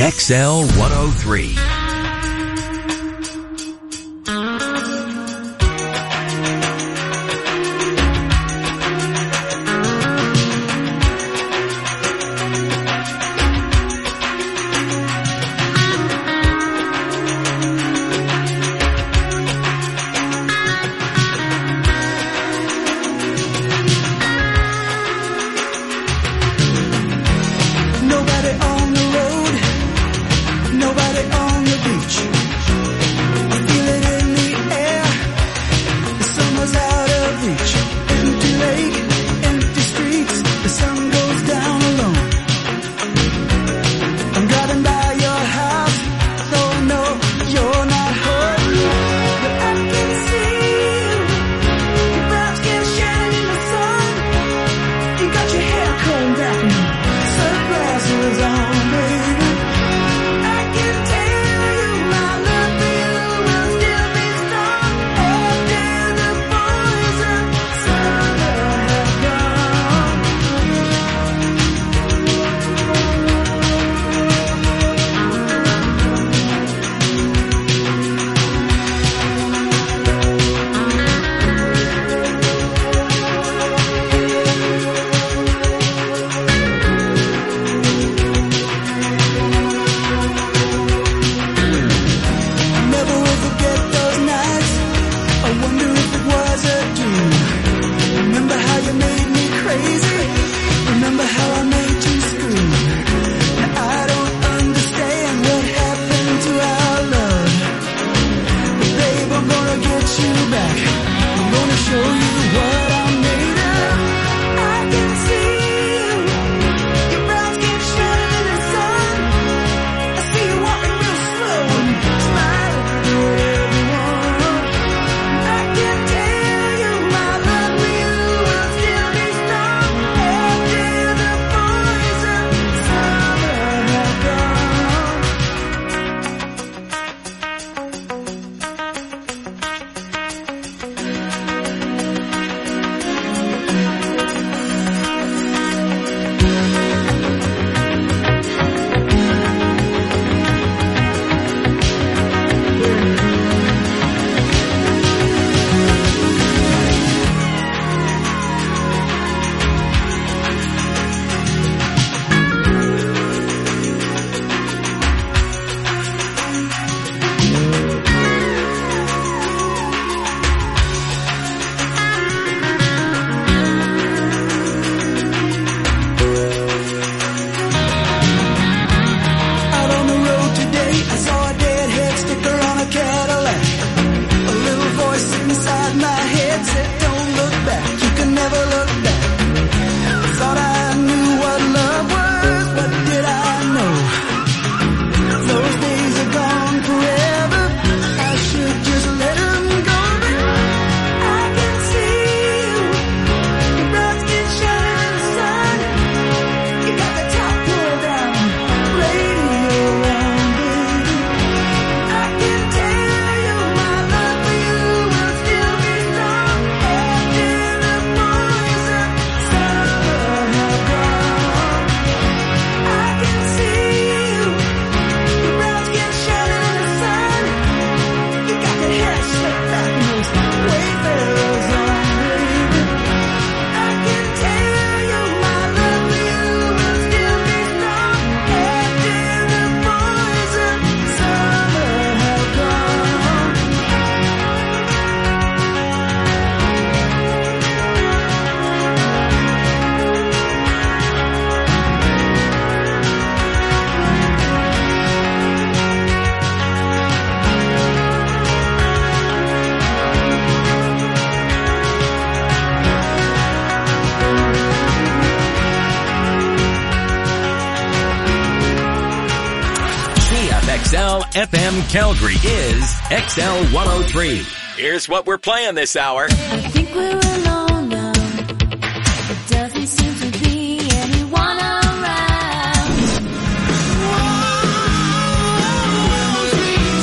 XL 103. XL FM Calgary is XL 103. Here's what we're playing this hour. I think we're alone now. There doesn't seem to be anyone around. Whoa, sweet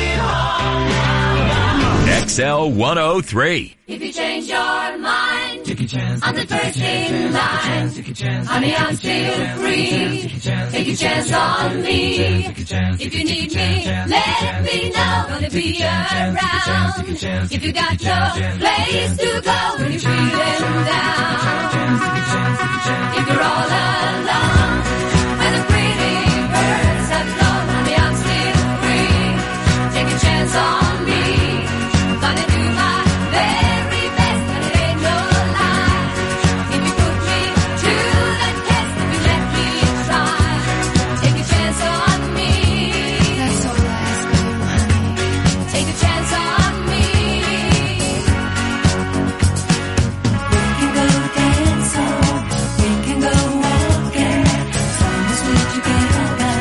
child of mine. Sweet home Alabama. XL 103. If you change your mind, I'm the first in line. Honey, I'm still free. Take a chance on me. If you need me, let me know. Gonna be around. If you got no place to go when you're feeling down. If you're all alone and the pretty birds have flown, honey, I'm still free. Take a chance on me. Gonna do my very best, and it ain't no lie. If you put me to the test, if you let me try, take a chance on me. That's all I ask of you, honey. Take a chance on me. We can go dancing, we can go walking, as long as we're together.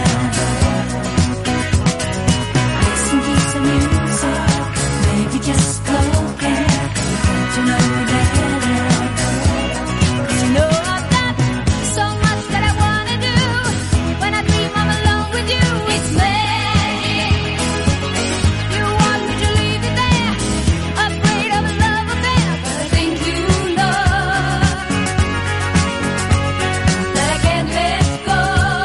Listen to some music, maybe just spoken. Get to know you better. 'Cause you know I've got so much that I wanna do. When I dream I'm alone with you, it's magic. You want me to leave it there, afraid of a love affair, but I think you know that I can't let go.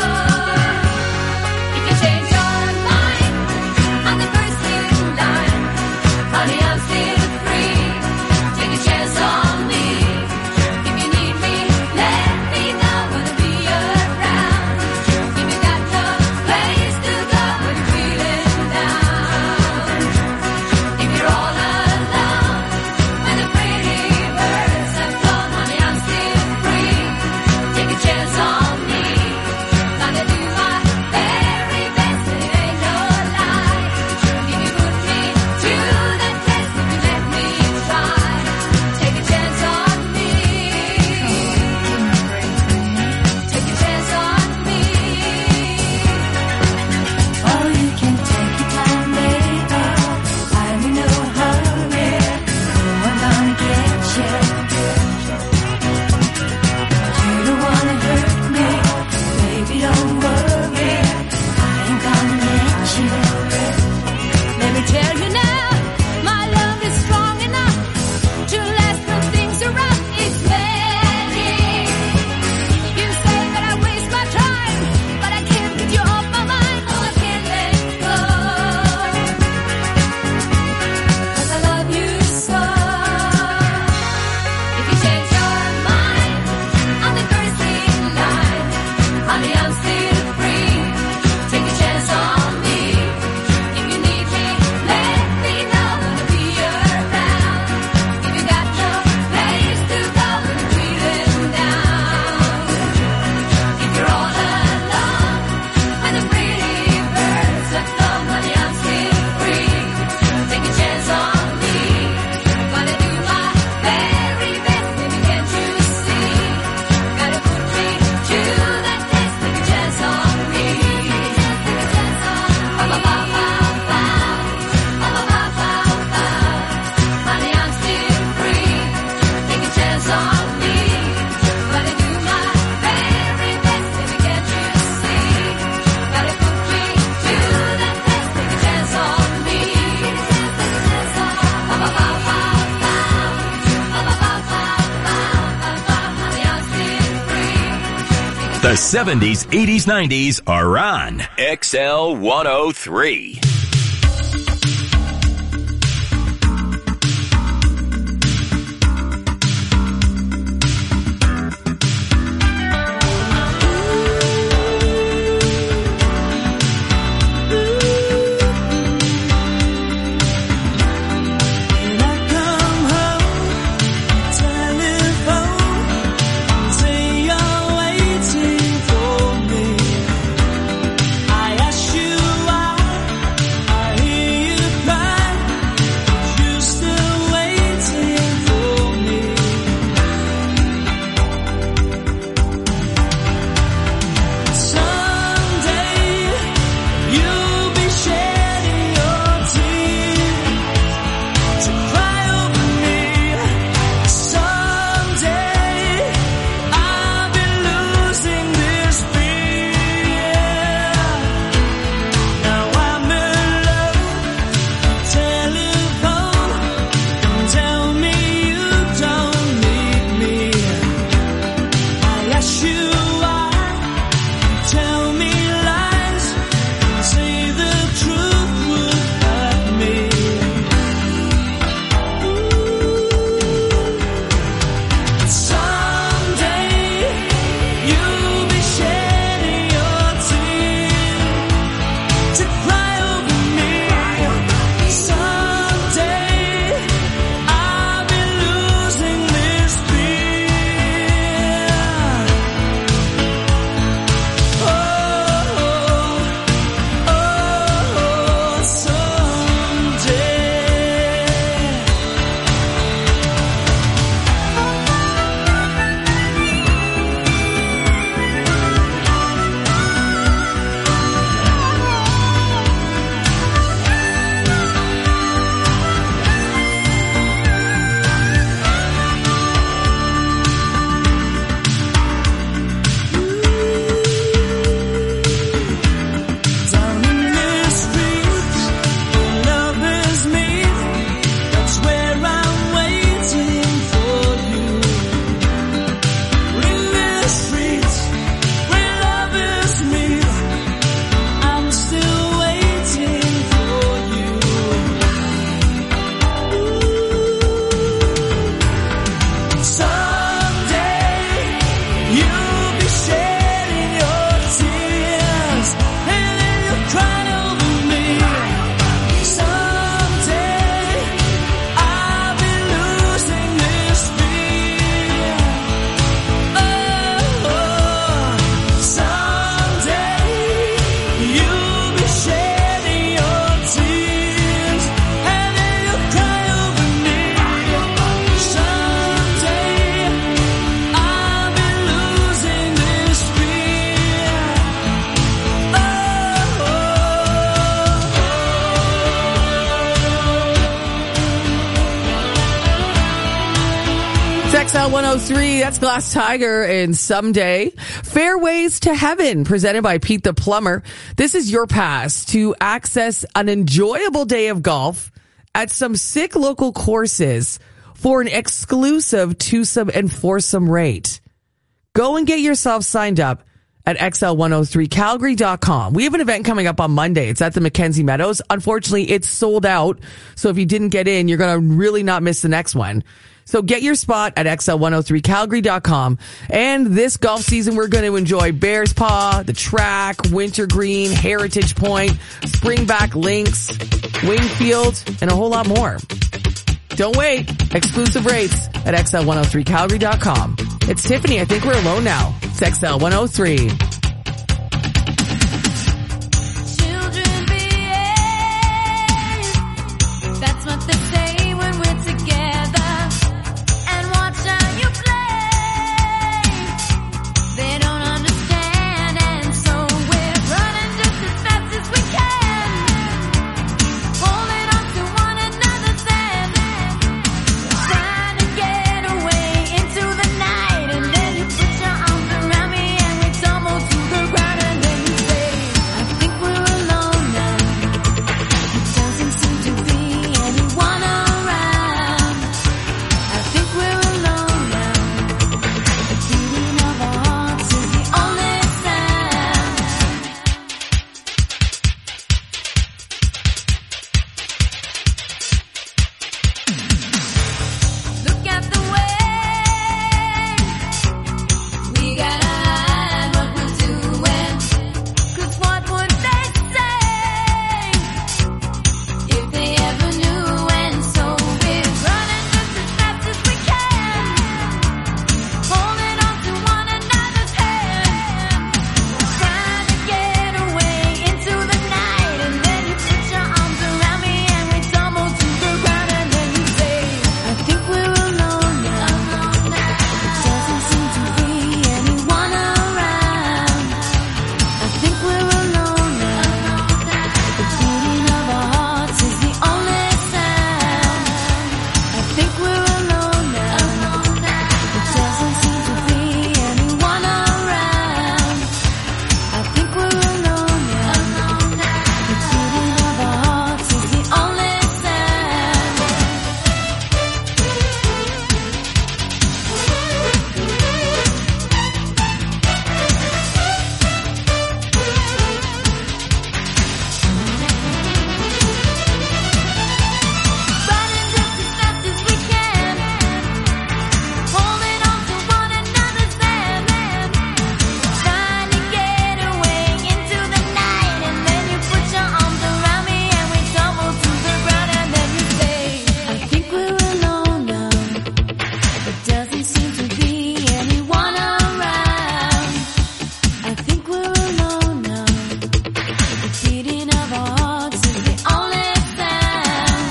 If you change your mind, I'm the first in line. Honey, I'm still free. Take a chance on me. If you need me, let me know. Gonna be around. If you got no place to go when you're feeling down. If you're all alone and the pretty birds have flown, honey, I'm still free. Take a chance on me. Gonna do my very best, and it ain't no lie. If you put me to the test, if you let me try, take a chance on me. Take a chance on me. Oh, you can take your time, baby. I'm in no hurry. Oh, I'm gonna get you. You don't wanna hurt me, baby, don't worry. I ain't gonna let you. Let me tell you now, my love is strong enough to last when things are rough. It's magic. You say that I waste my time, but I can't get you off my mind. Oh, I can't let go. 'Cause I love you so. If you change your mind, I'm the first in line. Honey, I'm still free. Take a chance on me. If you need me, let me know. Gonna be around. If you got no place to go when you're feeling down. If you're all alone and the pretty birds have flown, honey, I'm still free. Take a chance on me. Gonna do my very best, baby, can't you see? Gotta put me to the test. Take a chance on me. Honey, I'm still free. Take a chance on me. Gonna do my very best, baby, can't you see? Gotta put me to the test. Take a chance on me. Honey, I'm still free. The 70s, 80s, 90s are on XL 103. When I come home, telephone, say you're waiting for me. I ask you why, XL 103, that's Glass Tiger and Someday. Fairways to Heaven, presented by Pete the Plumber. This is your pass to access an enjoyable day of golf at some sick local courses for an exclusive twosome and foursome rate. Go and get yourself signed up at XL103Calgary.com. We have an event coming up on Monday. It's at the Mackenzie Meadows. Unfortunately, it's sold out. So if you didn't get in, you're going to really not miss the next one. So get your spot at XL103Calgary.com. And this golf season, we're going to enjoy Bears Paw, the Track, Wintergreen, Heritage Point, Springback Links, Wingfield, and a whole lot more. Don't wait. Exclusive rates at XL103Calgary.com. It's Tiffany. I think we're alone now. It's XL103. Children behave. That's what they say when we're together. And watch how you play. They don't understand, and so we're running just as fast as we can. Holding on to one another's hand. Trying to get away into the night, and then you put your arms around me and we tumble to the ground, and then you say, I think we're alone now. It doesn't seem to be anyone around. I think we're alone now. The beating of our hearts is the only sound. Look at the way we gotta hide what we're doing. 'Cause what would they say if they ever knew? And so we're running just as fast as we can, holding on to one another's hand, trying to get away into the night. And then you put your arms around me and we tumble to the ground, and then you say, I think we're alone now. It doesn't seem to be anyone around. I think we're alone now. The beating of our hearts is the only sound. I think we're alone now. It doesn't seem to be anyone around. I think we're alone now. The beating of our hearts is the only sound. Running just as fast as we can, holding on to one another's hand, trying to get away into the night. And then you put your arms around me and we tumble to the ground, and then you say, I think we're alone now. There doesn't seem to be anyone around. I think we're alone now. The beating of our hearts is the only sound.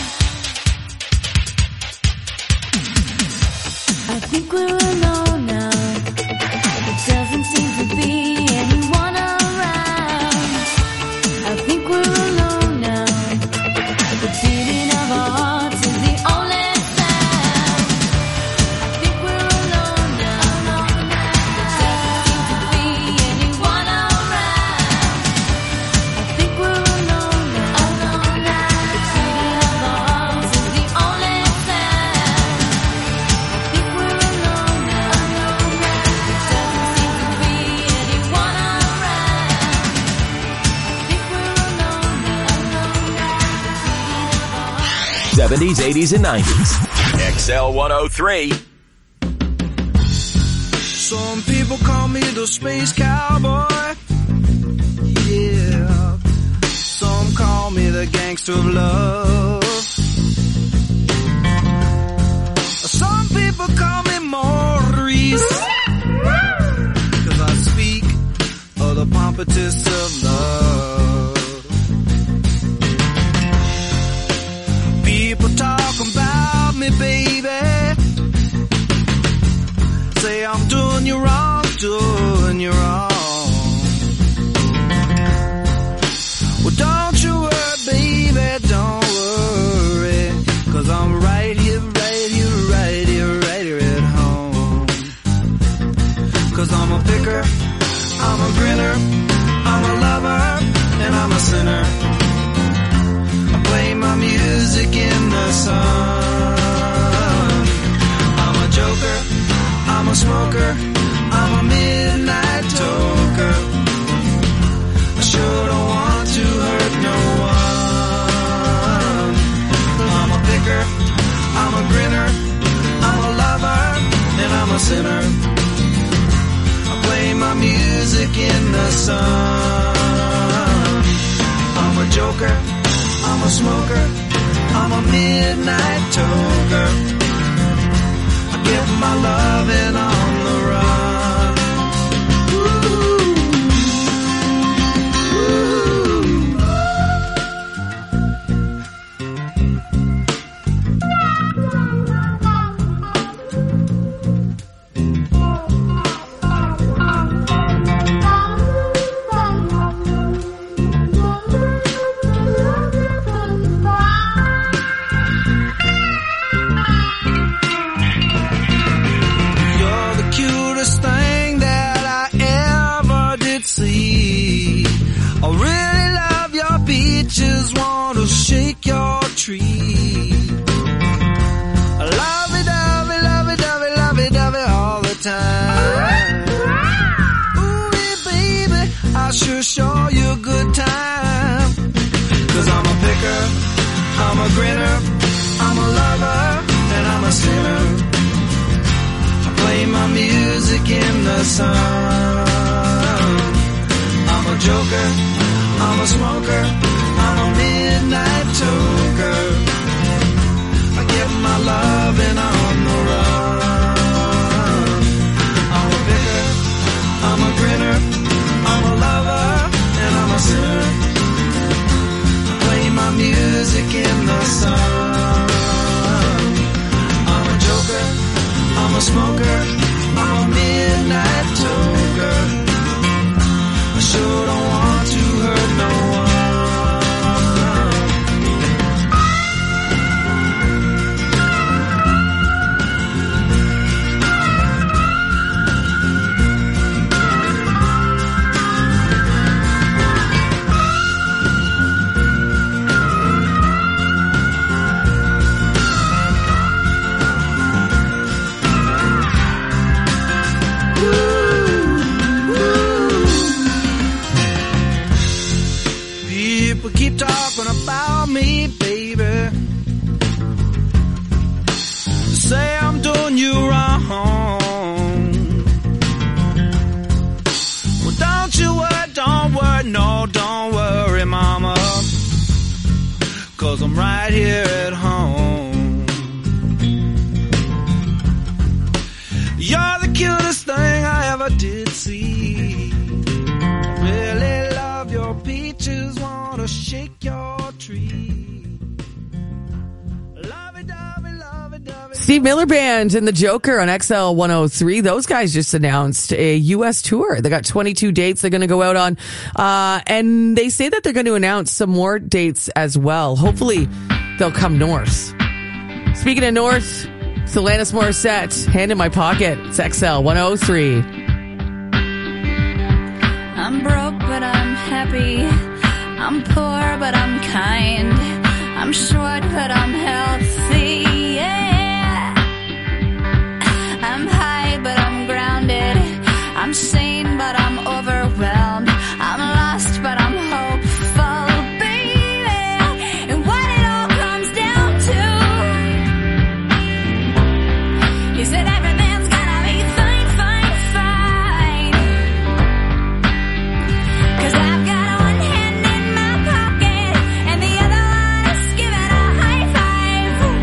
I think we're alone now. There doesn't seem to be anyone around. I think we're alone now. The beating of our hearts is the only sound. I think we're alone now. There doesn't seem to be anyone around. I think we're alone now. The beating of our hearts is the only sound. I think we're alone now. There doesn't seem to be anyone around. I think we're alone now. 70s, 80s, and 90s. XL 103. Some people call me the space cowboy. Yeah. Some call me the gangster of love. Some people call me Maurice. 'Cause I speak of the pompatus of love. People talk about me, baby. Say I'm doing you wrong, doing you wrong. Well, don't you worry, baby, don't worry. 'Cause I'm right here, right here, right here, right here at smoker, I'm a midnight toker. I sure don't want to hurt no one. I'm a picker, I'm a grinner, I'm a lover, and I'm a sinner. I play my music in the sun. I'm a joker, I'm a smoker, I'm a midnight toker. I get my loving on the run. Show you a good time. 'Cause I'm a picker, I'm a grinner, I'm a lover, and I'm a sinner. I play my music in the sun. I'm a joker, I'm a smoker, I'm a midnight toker. I get my loving on the run. I'm a picker, I'm a grinner, I'm a lover, and I'm a sinner. I play my music in the sun. I'm a joker, I'm a smoker, I'm a midnight toker. I sure don't want to hurt no one. Keep talking about me, baby. Say I'm doing you wrong. Well, don't you worry, don't worry, no, don't worry, mama. 'Cause I'm right here at home. You're the cutest thing I ever did see. Really love your peaches, wanna shake your tree. Steve Miller Band and the Joker on XL 103. Those guys just announced a U.S. tour. They got 22 dates they're going to go out on. And they say that they're going to announce some more dates as well. Hopefully they'll come north. Speaking of north, it's Alanis Morissette, Hand in My Pocket. It's XL 103. I'm broke, but I'm happy. I'm poor, but I'm kind. I'm short, but I'm healthy. Yeah. I'm high, but I'm grounded. I'm sane, but I'm overwhelmed. I'm lost, but I'm hopeful, baby. And what it all comes down to is that everything's gonna be fine, fine, fine. 'Cause I've got one hand in my pocket and the other one is giving a high five.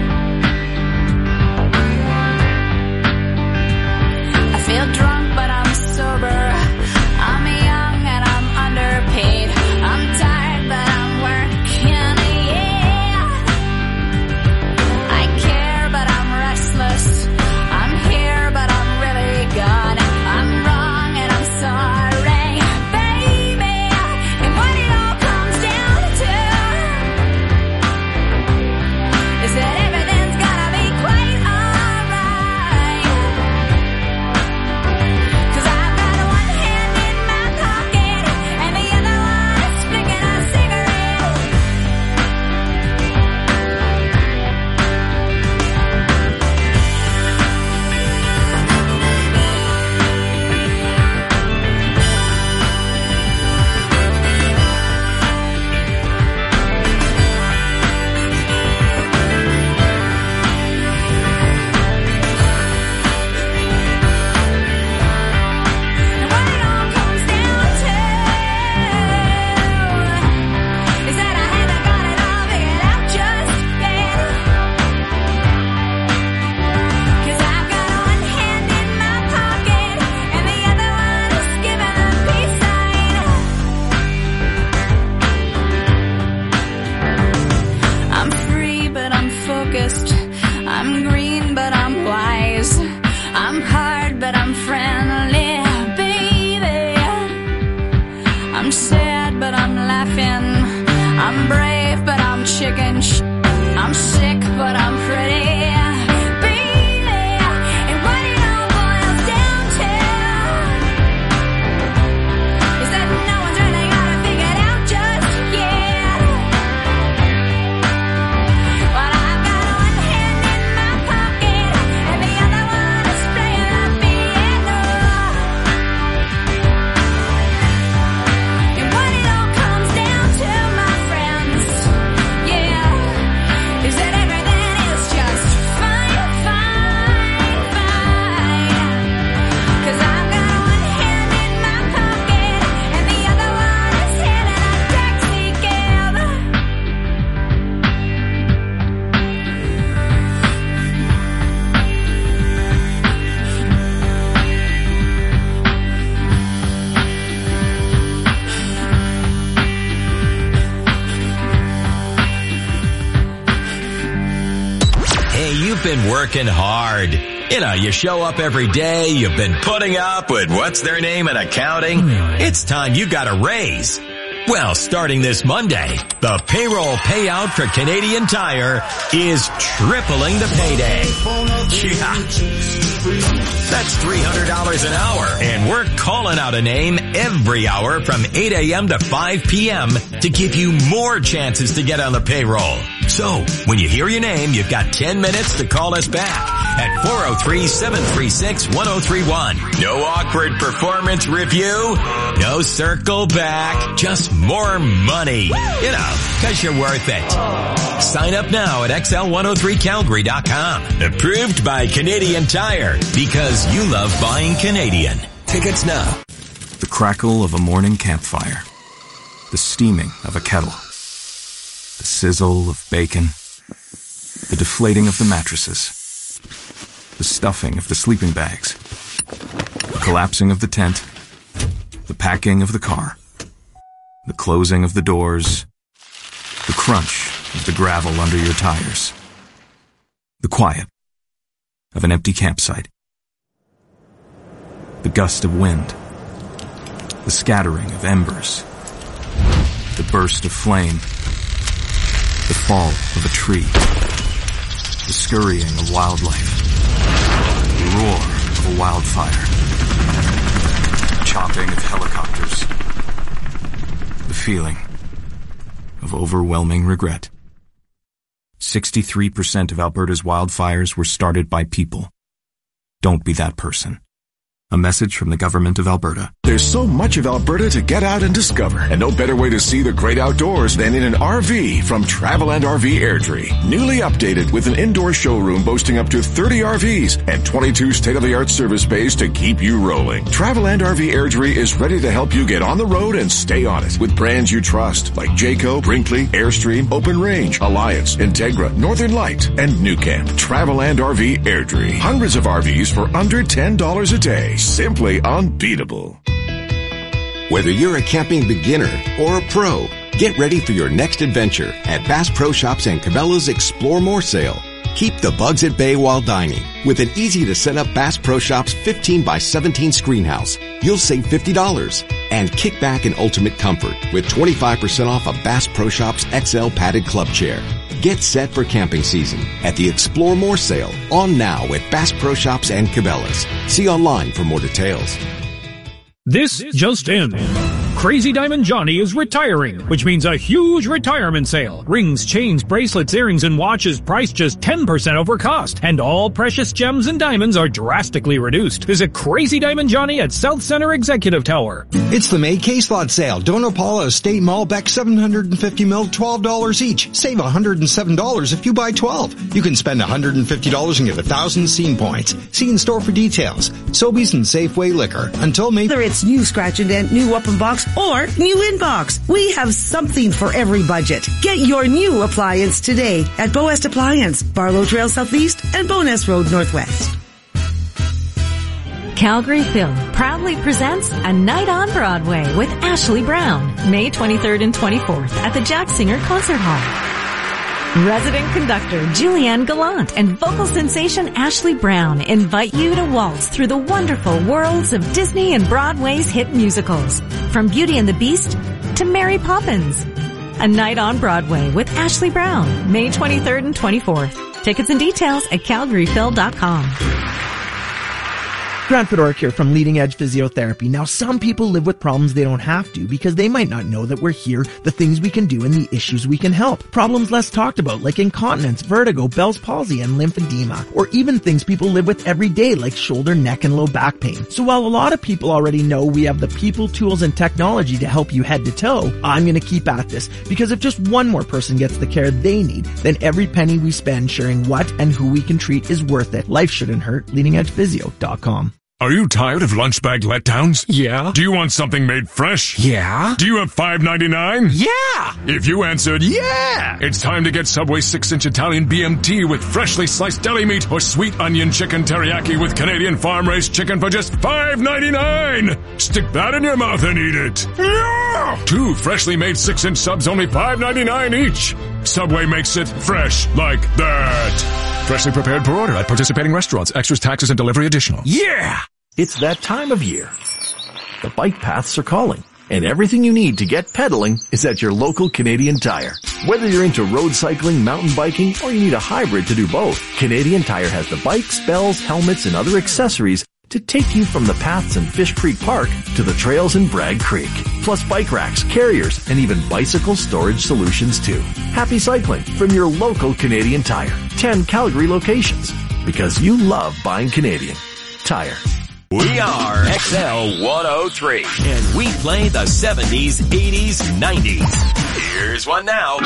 I'm green, but I'm wise. I'm hard, but I'm friendly, baby. I'm sad, but I'm laughing. I'm brave, but I'm chicken. I'm sick, but I'm pretty. Been working hard. You know, you show up every day, you've been putting up with what's their name in accounting. It's time you got a raise. Well, starting this Monday, the payroll payout for Canadian Tire is tripling the payday. Yeah. That's $300 an hour, and we're calling out a name every hour from 8 a.m. to 5 p.m. to give you more chances to get on the payroll. So, when you hear your name, you've got 10 minutes to call us back at 403-736-1031. No awkward performance review, no circle back, just more money. You know, cause you're worth it. Sign up now at XL103Calgary.com. Approved by Canadian Tire, because you love buying Canadian. Tickets now. The crackle of a morning campfire. The steaming of a kettle. The sizzle of bacon. The deflating of the mattresses. The stuffing of the sleeping bags. The collapsing of the tent. The packing of the car. The closing of the doors. The crunch of the gravel under your tires. The quiet of an empty campsite. The gust of wind. The scattering of embers. The burst of flame. The fall of a tree. The scurrying of wildlife. The roar of a wildfire. The chopping of helicopters. The feeling of overwhelming regret. 63% of Alberta's wildfires were started by people. Don't be that person. A message from the Government of Alberta. There's so much of Alberta to get out and discover, and no better way to see the great outdoors than in an RV from Traveland RV Airdrie. Newly updated with an indoor showroom boasting up to 30 RVs and 22 state-of-the-art service bays to keep you rolling. Traveland RV Airdrie is ready to help you get on the road and stay on it with brands you trust like Jayco, Brinkley, Airstream, Open Range, Alliance, Integra, Northern Light, and New Camp. Traveland RV Airdrie. Hundreds of RVs for under $10 a day. Simply unbeatable. Whether you're a camping beginner or a pro, get ready for your next adventure at Bass Pro Shops and Cabela's Explore More sale. Keep the bugs at bay while dining. With an easy-to-set-up Bass Pro Shops 15x17 screen house, you'll save $50. And kick back in ultimate comfort with 25% off a Bass Pro Shops XL padded club chair. Get set for camping season at the Explore More sale on now at Bass Pro Shops and Cabela's. See online for more details. This just in. Crazy Diamond Johnny is retiring, which means a huge retirement sale. Rings, chains, bracelets, earrings, and watches priced just 10% over cost. And all precious gems and diamonds are drastically reduced. Visit Crazy Diamond Johnny at South Center Executive Tower. It's the May Case Lot Sale. Dona Paula Estate Malbec 750 ml, $12 each. Save $107 if you buy 12. You can spend $150 and get 1,000 scene points. See in store for details. Sobeys and Safeway Liquor. Until May. Whether it's new scratch and dent, new weapon box, or new inbox, we have something for every budget. Get your new appliance today at Boest Appliance, Barlow Trail Southeast and Bowness Road Northwest. Calgary Film proudly presents A Night on Broadway with Ashley Brown, May 23rd and 24th at the Jack Singer Concert Hall. Resident conductor Julianne Gallant and vocal sensation Ashley Brown invite you to waltz through the wonderful worlds of Disney and Broadway's hit musicals. From Beauty and the Beast to Mary Poppins. A Night on Broadway with Ashley Brown, May 23rd and 24th. Tickets and details at calgaryphil.com. Grant Fedoruk here from Leading Edge Physiotherapy. Now, some people live with problems they don't have to because they might not know that we're here, the things we can do, and the issues we can help. Problems less talked about like incontinence, vertigo, Bell's palsy, and lymphedema. Or even things people live with every day like shoulder, neck, and low back pain. So while a lot of people already know we have the people, tools, and technology to help you head to toe, I'm going to keep at this because if just one more person gets the care they need, then every penny we spend sharing what and who we can treat is worth it. Life shouldn't hurt. LeadingEdgePhysio.com. Are you tired of lunch bag letdowns? Yeah. Do you want something made fresh? Yeah. Do you have $5.99? Yeah. If you answered yeah, it's time to get Subway 6-inch Italian BMT with freshly sliced deli meat or sweet onion chicken teriyaki with Canadian farm-raised chicken for just $5.99. Stick that in your mouth and eat it. Yeah. 2 freshly made 6-inch subs, only $5.99 each. Subway makes it fresh like that. Freshly prepared per order at participating restaurants. Extras, taxes, and delivery additional. Yeah! It's that time of year. The bike paths are calling, and everything you need to get pedaling is at your local Canadian Tire. Whether you're into road cycling, mountain biking, or you need a hybrid to do both, Canadian Tire has the bikes, bells, helmets, and other accessories to take you from the paths in Fish Creek Park to the trails in Bragg Creek. Plus bike racks, carriers, and even bicycle storage solutions too. Happy cycling from your local Canadian Tire. 10 Calgary locations. Because you love buying Canadian Tire. We are XL 103, and we play the 70s, 80s, 90s. Here's one now.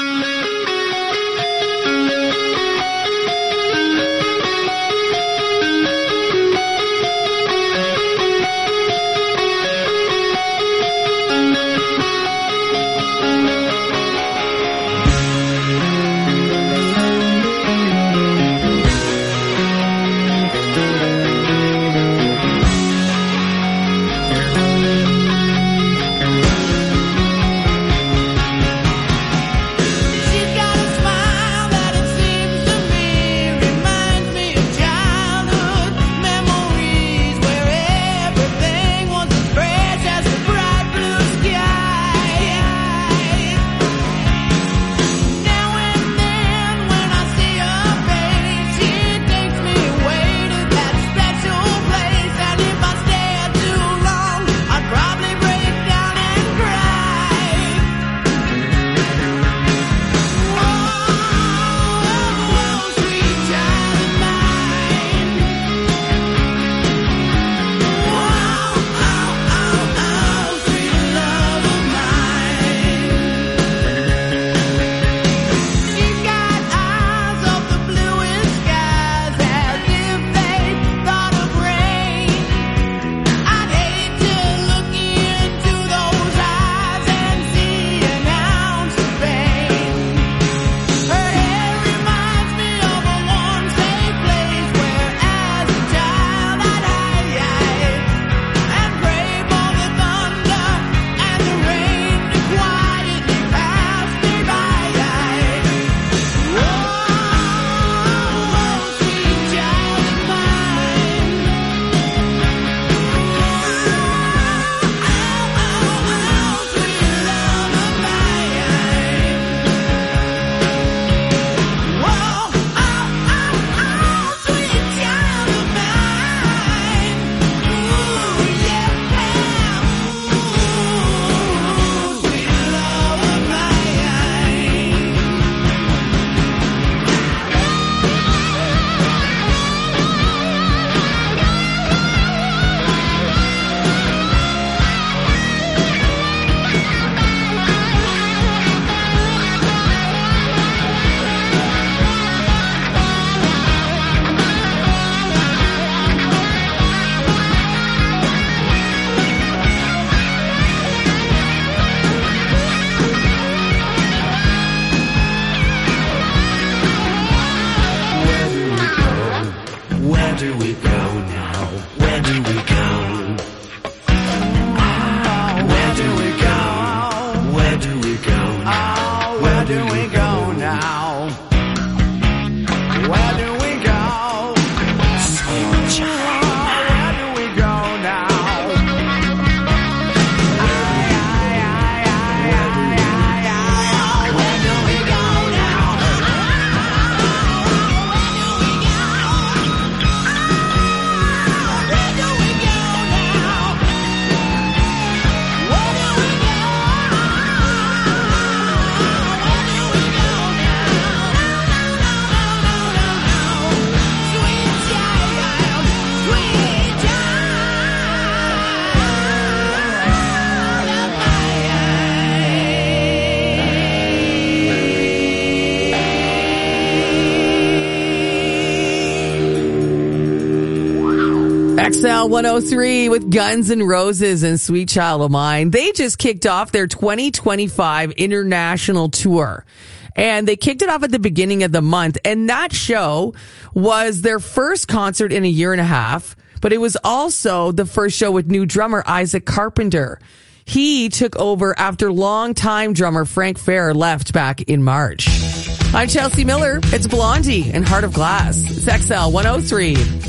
do we go now? XL 103 with Guns N' Roses and Sweet Child of Mine. They just kicked off their 2025 international tour. And they kicked it off at the beginning of the month. And that show was their first concert in a year and a half. But it was also the first show with new drummer Isaac Carpenter. He took over after longtime drummer Frank Fair left back in March. I'm Chelsea Miller. It's Blondie and Heart of Glass. It's XL 103.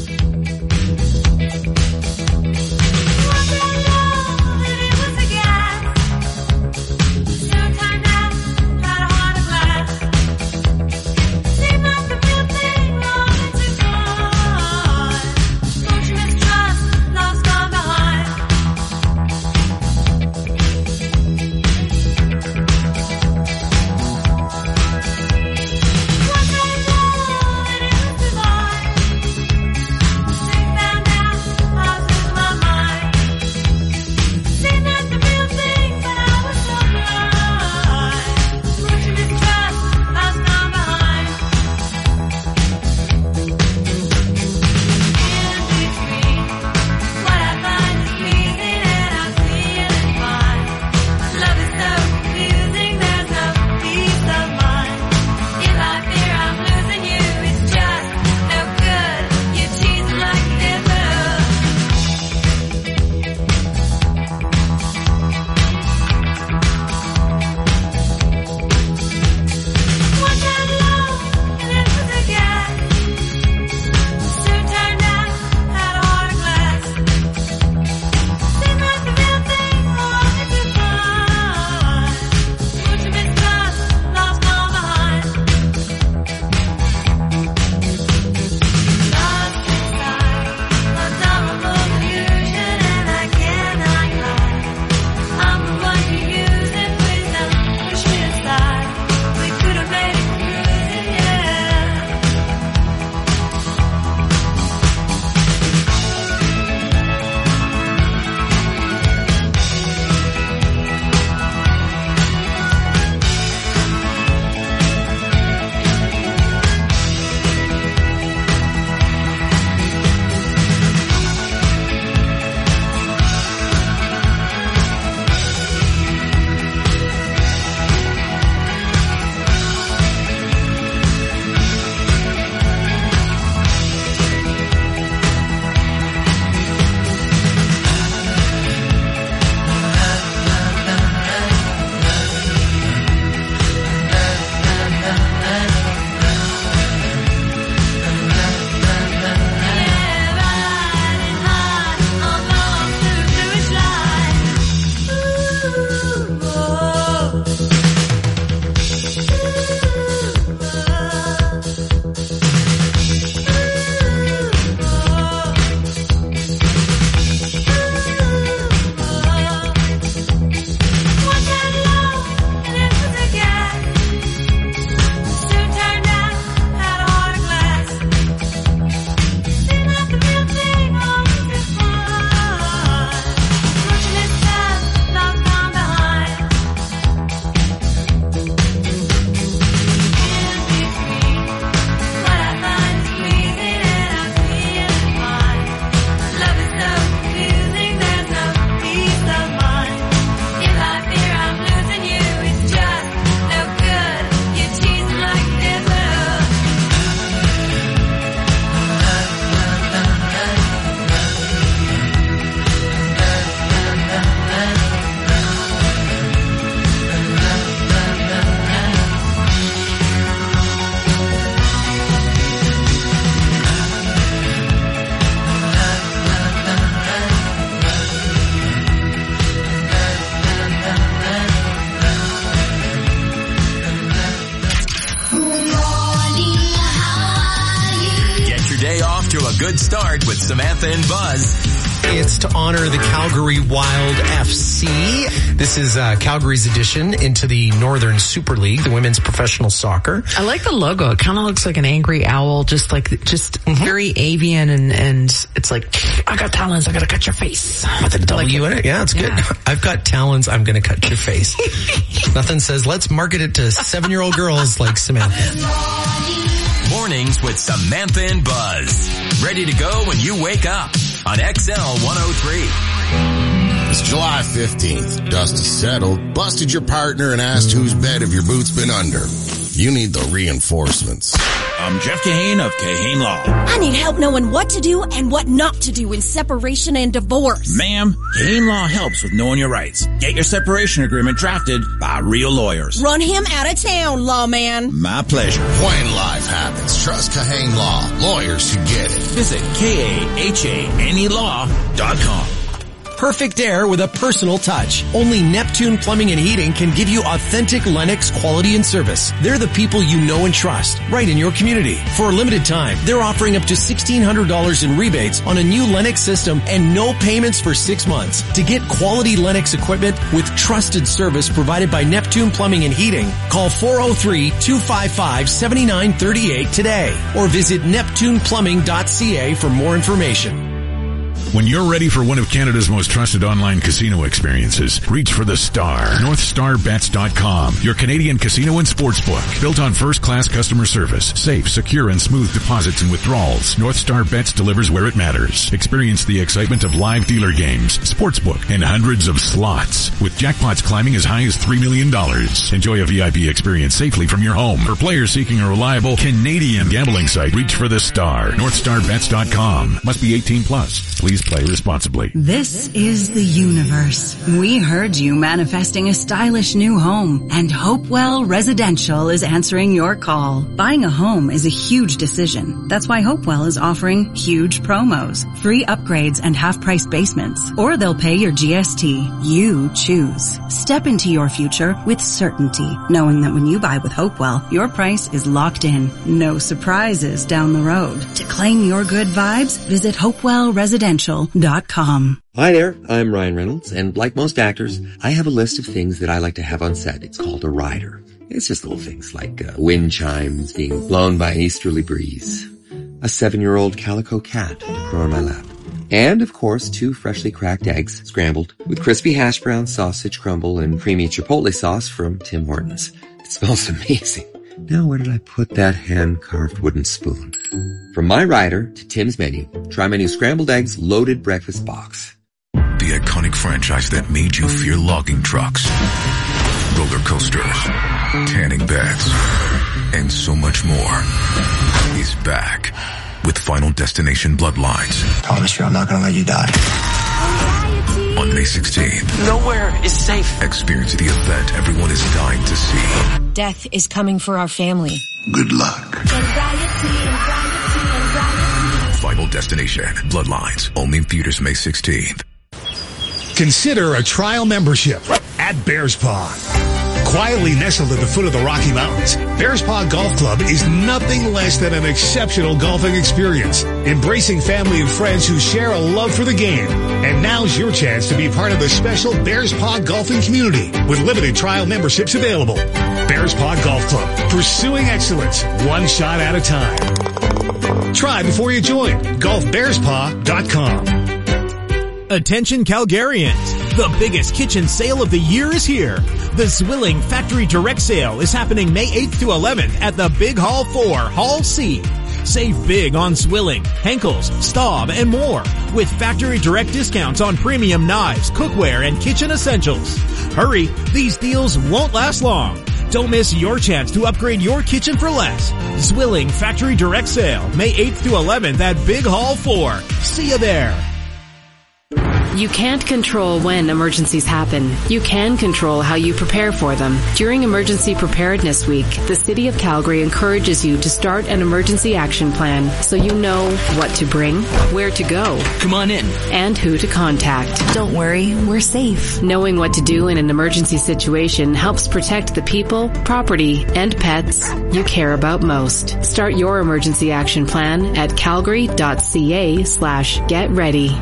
good start with Samantha and Buzz. It's to honor the Calgary Wild FC. This is Calgary's addition into the Northern Super League, the women's professional soccer. I like the logo. It kind of looks like an angry owl, just very avian, and it's like, I got talons, I gotta cut your face. With a W in it? Yeah, it's good. I've got talons, I'm gonna cut your face. Nothing says, let's market it to 7-year-old girls like Samantha. Mornings with Samantha and Buzz. Ready to go when you wake up. on XL 103. It's July 15th. Dust is settled, busted your partner, and asked whose bed have your boots been under. You need the reinforcements. I'm Jeff Kahane of Kahane Law. I need help knowing what to do and what not to do in separation and divorce. Ma'am, Kahane Law helps with knowing your rights. Get your separation agreement drafted by real lawyers. Run him out of town, lawman. My pleasure. When life happens, trust Kahane Law. Lawyers who get it. Visit KAHANElaw.com. Perfect air with a personal touch. Only Neptune Plumbing and Heating can give you authentic Lennox quality and service. They're the people you know and trust, right in your community. For a limited time, they're offering up to $1,600 in rebates on a new Lennox system and no payments for 6 months. To get quality Lennox equipment with trusted service provided by Neptune Plumbing and Heating, call 403-255-7938 today or visit neptuneplumbing.ca for more information. When you're ready for one of Canada's most trusted online casino experiences, reach for the star. NorthStarBets.com, your Canadian casino and sportsbook. Built on first-class customer service, safe, secure, and smooth deposits and withdrawals, Northstar Bets delivers where it matters. Experience the excitement of live dealer games, sportsbook, and hundreds of slots. With jackpots climbing as high as $3 million. Enjoy a VIP experience safely from your home. For players seeking a reliable Canadian gambling site, reach for the star. NorthStarBets.com. Must be 18 plus. Please play responsibly. This is the universe. We heard you manifesting a stylish new home, and Hopewell Residential is answering your call. Buying a home is a huge decision. That's why Hopewell is offering huge promos, free upgrades and half-price basements, or they'll pay your GST. You choose. Step into your future with certainty, knowing that when you buy with Hopewell, your price is locked in. No surprises down the road. To claim your good vibes, visit HopewellResidential.com. Hi there, I'm Ryan Reynolds, and like most actors, I have a list of things that I like to have on set. It's called a rider. It's just little things like wind chimes being blown by an easterly breeze, a 7-year-old calico cat to crow on my lap, and, of course, 2 freshly cracked eggs scrambled with crispy hash brown, sausage crumble, and creamy chipotle sauce from Tim Hortons. It smells amazing. Now, where did I put that hand-carved wooden spoon? From my rider to Tim's menu, try my new scrambled eggs loaded breakfast box. The iconic franchise that made you fear logging trucks, roller coasters, tanning beds, and so much more is back with Final Destination Bloodlines. Promise you I'm not gonna let you die. On May 16th. Nowhere is safe. Experience the event everyone is dying to see. Death is coming for our family. Good luck. Final Destination Bloodlines. Only in theaters May 16th. Consider a trial membership at Bears Paw. Quietly nestled at the foot of the Rocky Mountains, Bears Paw Golf Club is nothing less than an exceptional golfing experience, embracing family and friends who share a love for the game. And now's your chance to be part of the special Bears Paw golfing community with limited trial memberships available. Bears Paw Golf Club, pursuing excellence one shot at a time. Try before you join. GolfBearsPaw.com. Attention Calgarians, the biggest kitchen sale of the year is here. The Zwilling Factory Direct Sale is happening May 8th to 11th at the Big Hall 4, Hall C. Save big on Zwilling, Henkel's, Staub, and more with factory direct discounts on premium knives, cookware, and kitchen essentials. Hurry, these deals won't last long. Don't miss your chance to upgrade your kitchen for less. Zwilling Factory Direct Sale, May 8th to 11th at Big Hall 4. See you there. You can't control when emergencies happen. You can control how you prepare for them. During Emergency Preparedness Week, the City of Calgary encourages you to start an emergency action plan so you know what to bring, where to go, come on in, and who to contact. Don't worry, we're safe. Knowing what to do in an emergency situation helps protect the people, property, and pets you care about most. Start your emergency action plan at calgary.ca/getready.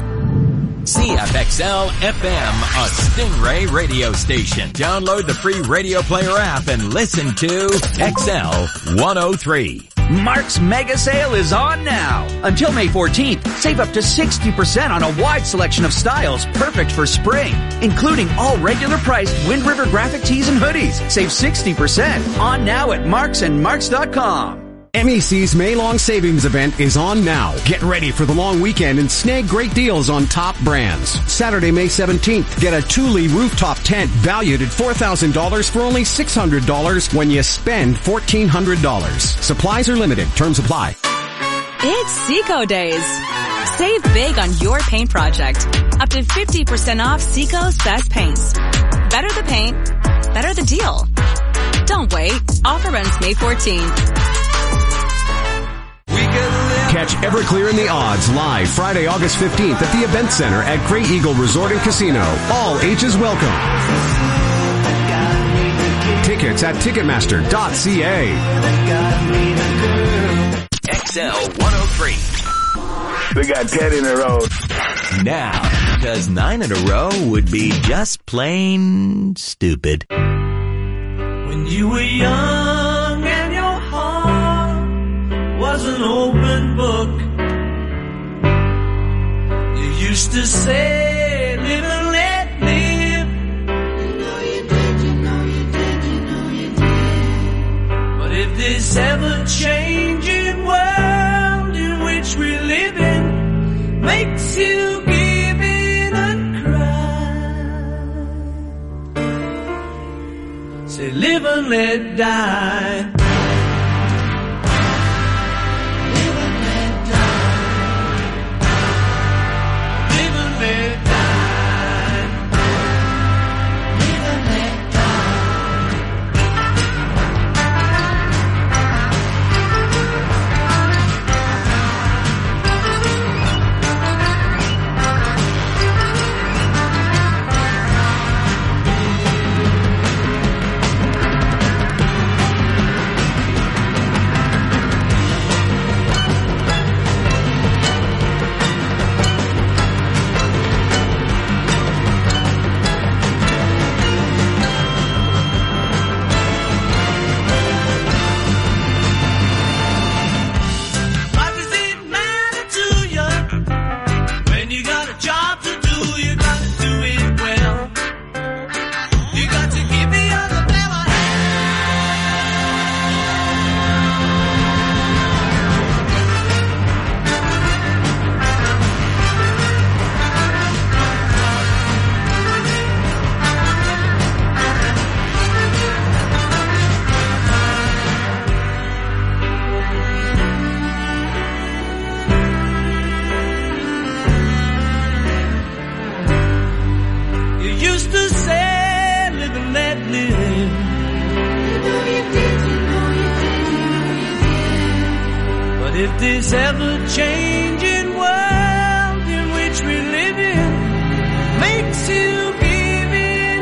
CFXL FM, a Stingray radio station. Download the free Radio Player app and listen to XL 103. Mark's Mega Sale is on now. Until May 14th, save up to 60% on a wide selection of styles perfect for spring, including all regular priced Wind River graphic tees and hoodies. Save 60% on now at Marks and Marks.com. MEC's May-long savings event is on now. Get ready for the long weekend and snag great deals on top brands. Saturday, May 17th, get a Thule rooftop tent valued at $4,000 for only $600 when you spend $1,400. Supplies are limited. Terms apply. It's Seco Days. Save big on your paint project. Up to 50% off Seco's best paints. Better the paint, better the deal. Don't wait. Offer ends May 14th. Catch Everclear and the Odds live Friday, August 15th at the Event Center at Grey Eagle Resort and Casino. All ages welcome. Tickets at Ticketmaster.ca. XL 103. We got 10 in a row. Now, because 9 in a row would be just plain stupid. When you were young and your heart was an open book, you used to say, live and let live. You know you did, you know you did, you know you did. But if this ever-changing world in which we live in makes you give in and cry, say live and let die. If this ever-changing world in which we live in makes you give in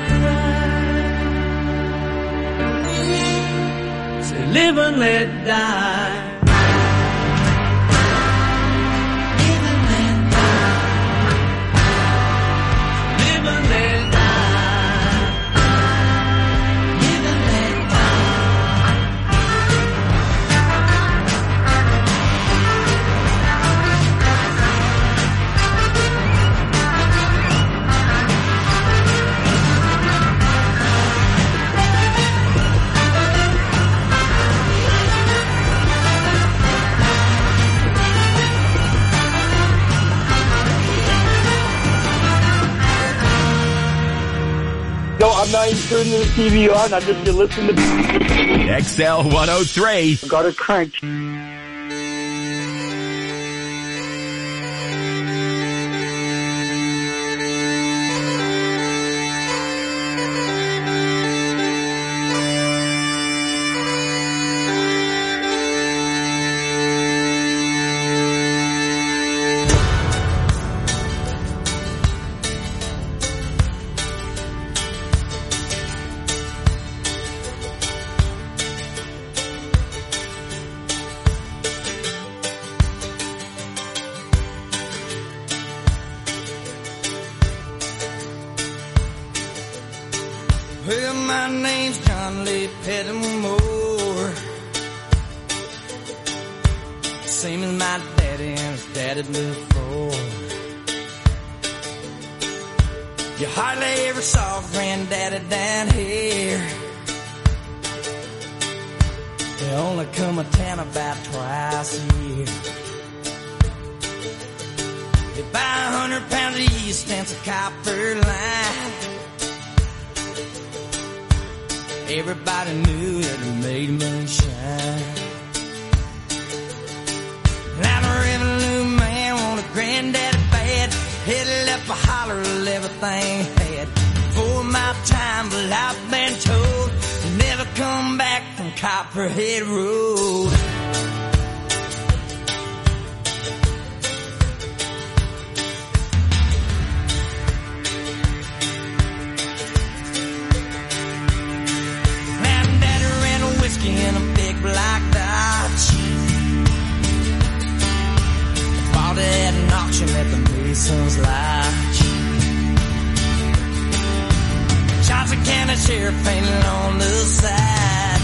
a cry, say live and let die. No, I'm not even turning the TV on. I'm just listening to XL 103. Got it cranked. Well, my name's John Lee Pettimore, same as my daddy and his daddy before. You hardly ever saw Granddaddy down here. They only come a town about twice a year. They buy 100 pounds of yeast and some copper line. Everybody knew that it made moonshine. Now the revenue man wanted granddaddy bad. Headed up a holler of everything had. For my time, but I've been told to never come back from Copperhead Road. Now Daddy ran a whiskey in a big black Dodge. Bought it at an auction at the Mason's Lodge. Johnson County Sheriff painted on the side.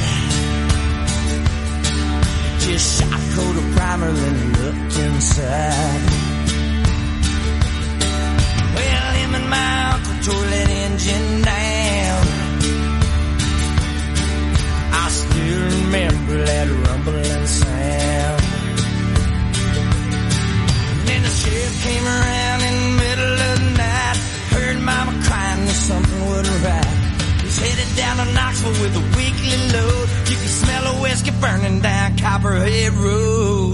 Just shot a coat of primer, then looked inside. Well, him and my uncle tore that engine down. I still remember that rumbling sound. And then the sheriff came around in the middle of the night. Heard Mama crying that something wasn't right. He's headed down to Knoxville with a weekly load. You can smell a whiskey burning down Copperhead Road.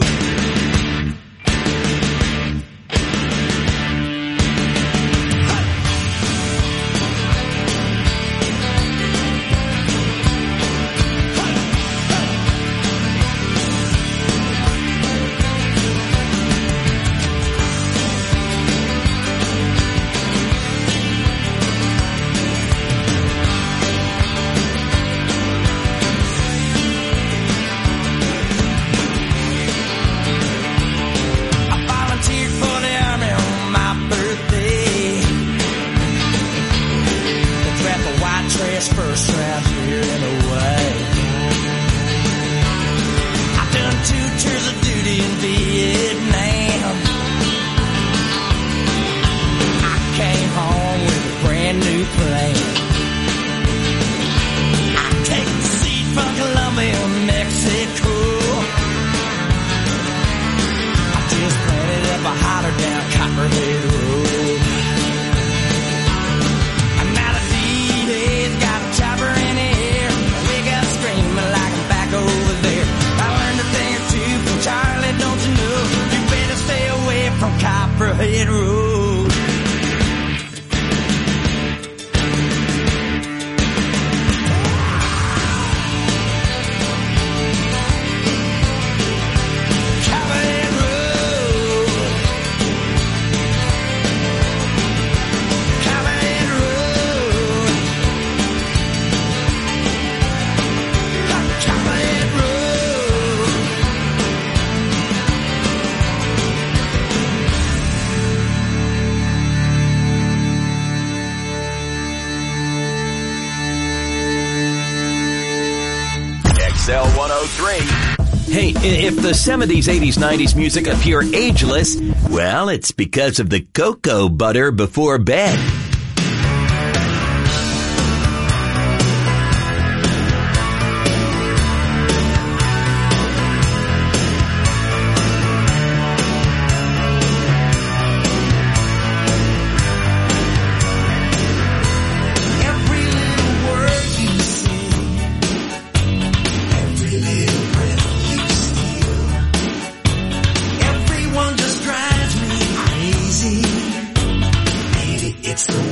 First round here and away. I've done 2 tours of duty in Vietnam. I came home with a brand new plane. I take the seat from Colombia, Mexico. I just planted up a holler down Copperhead Road. Chopper in the air, we got screaming like I'm back over there. I learned a thing or two from Charlie, don't you know? You better stay away from Copperhead Road. Copperhead Road. Copperhead Road. Copperhead Road. XL 103. Hey, if the 70s, 80s, 90s music appear ageless, well, it's because of the cocoa butter before bed. It's the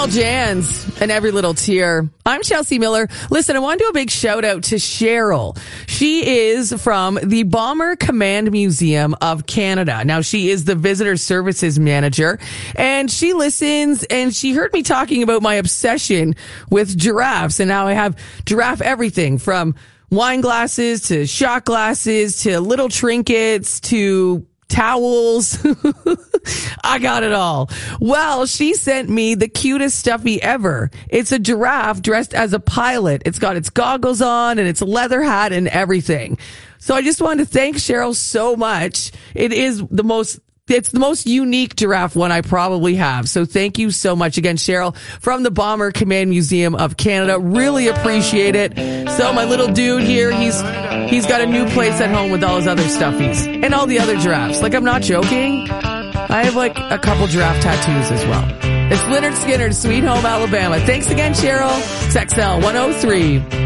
Jans and Every Little Tear. I'm Chelsea Miller. Listen, I want to do a big shout out to Cheryl. She is from the Bomber Command Museum of Canada. Now, she is the visitor services manager, and she listens, and she heard me talking about my obsession with giraffes, and now I have giraffe everything from wine glasses to shot glasses to little trinkets to towels. I got it all. Well, she sent me the cutest stuffy ever. It's a giraffe dressed as a pilot. It's got its goggles on and its leather hat and everything. So I just wanted to thank Cheryl so much. It's the most unique giraffe one I probably have. So thank you so much again, Cheryl, from the Bomber Command Museum of Canada. Really appreciate it. So my little dude here, he's got a new place at home with all his other stuffies and all the other giraffes. Like, I'm not joking. I have like a couple giraffe tattoos as well. It's Lynyrd Skynyrd's Sweet Home Alabama. Thanks again, Cheryl. It's XL 103.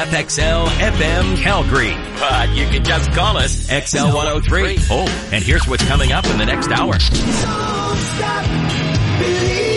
KFXL FM Calgary. But you can just call us XL103. Oh, and here's what's coming up in the next hour. Don't stop believing.